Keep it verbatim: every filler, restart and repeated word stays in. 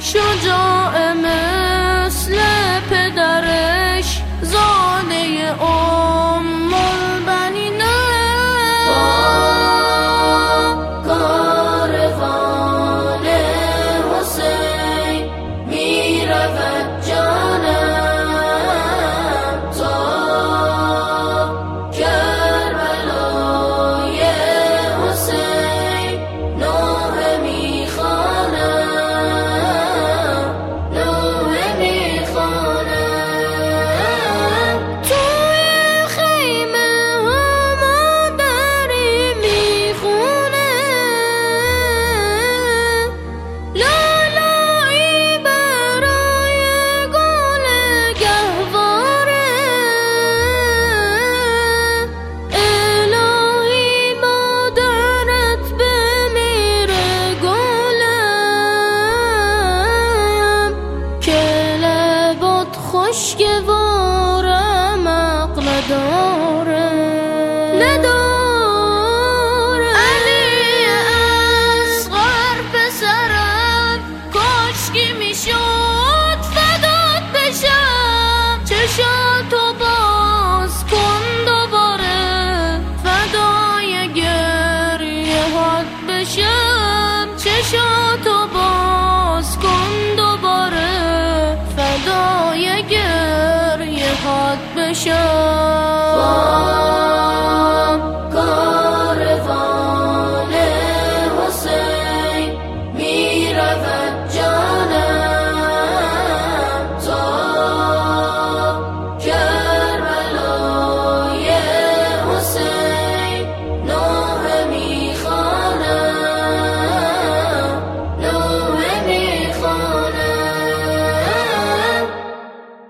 شجاع مثل پدرش زاده ام البنین با کاروان حسین میرود جانم تا کربلای حسین نوحه میخوانم نوحه میخوانم توی خیمه هم دری میخونه لالایی برای گل گهواره الهی مادرت بمیره گلم که لبات خوشگوارم عقل داره نداره علی اصغر پسرم کاشکی میشد فدات بشم چشاتو باز کن دوباره فدای گریه هات بشم چشاتو باز کن دوباره فدای گریه هات بشم